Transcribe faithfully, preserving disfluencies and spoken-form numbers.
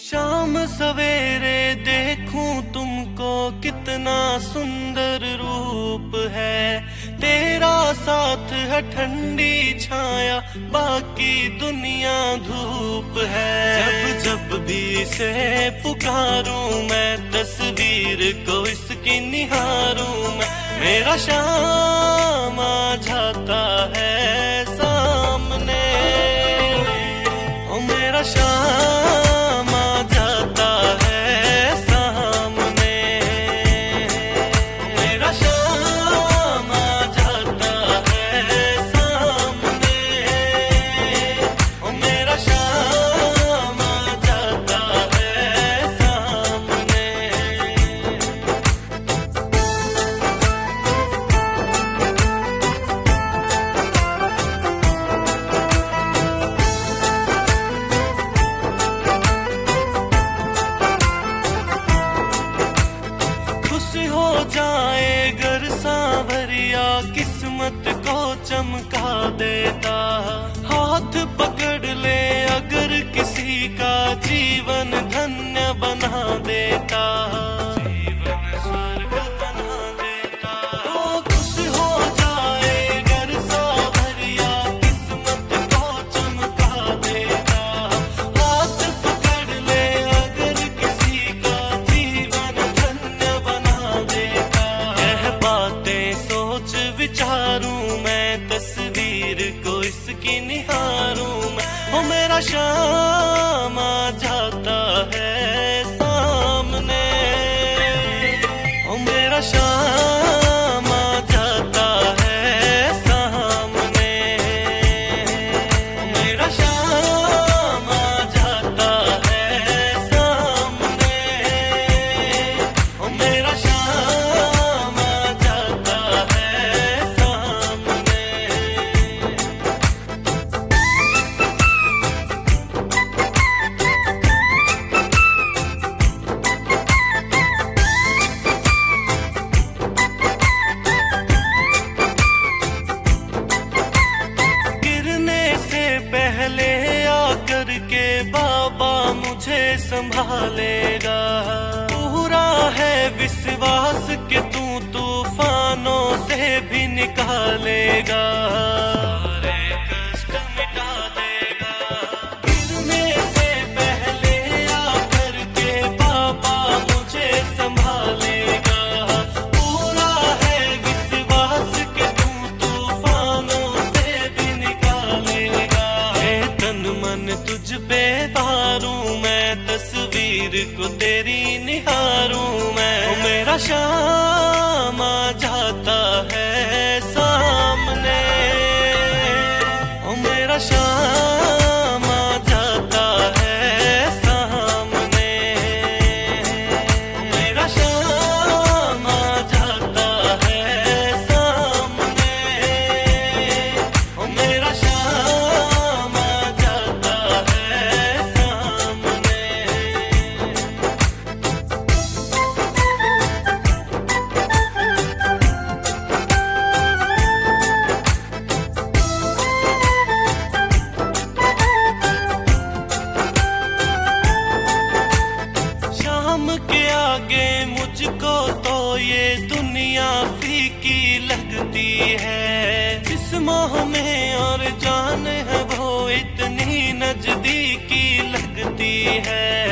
शाम सवेरे देखूं तुमको कितना सुंदर रूप है। तेरा साथ है ठंडी छाया, बाकी दुनिया धूप है। जब जब भी इसे पुकारूं मैं, तस्वीर को इसकी निहारूं मैं, मेरा शाम आ जाता है सामने। ओ मेरा शाम आ जाता है सामने, मेरा शाम आ जाता है सामने, ओ मेरा शाम आ जाता है सामने। जाए गर सांवरिया किस्मत को चमका देता, हाथ पकड़ ले अगर किसी का जीवन धन्य बना देता, जीवन स्वर्ग बना देता। ओ खुश हो जाए गर सांवरिया किस्मत को चमका देता, हाथ पकड़ ले अगर किसी का जीवन धन्य बना देता। यह बातें सोच विचारूं मैं, तस्वीर को इसकी निहारूं मैं, ओ मेरा शाम आ जाता है सामने, ओ मेरा शाम आ जाता है सामने, ओ मेरा शाम आ जाता है सामने, ओ मेरा शाम आ जाता है सामने। गिरने से पहले आकर के बाबा मुझे संभालेगा, पूरा है विश्वास कि तू तूफानों से भी निकालेगा, सारे कष्ट मिटा देगा। गिरने से पहले आकर के बाबा मुझे संभालेगा, पूरा है विश्वास कि तू तूफानों से भी निकालेगा। हे तन मन तुझ पे वारूं मैं, तस्वीर को तेरी निहारूं मैं, ओ मेरा शाम आ जाता है सामने, ओ मेरा शाम आ जाता है सामने, ओ मेरा शाम आ जाता है सामने, ओ मेरा शाम आ जाता है सामने। शाम के आगे मुझको तो ये दुनिया फीकी लगती है, जिस मोह में और जान है वो इतनी नजदीकी लगती है।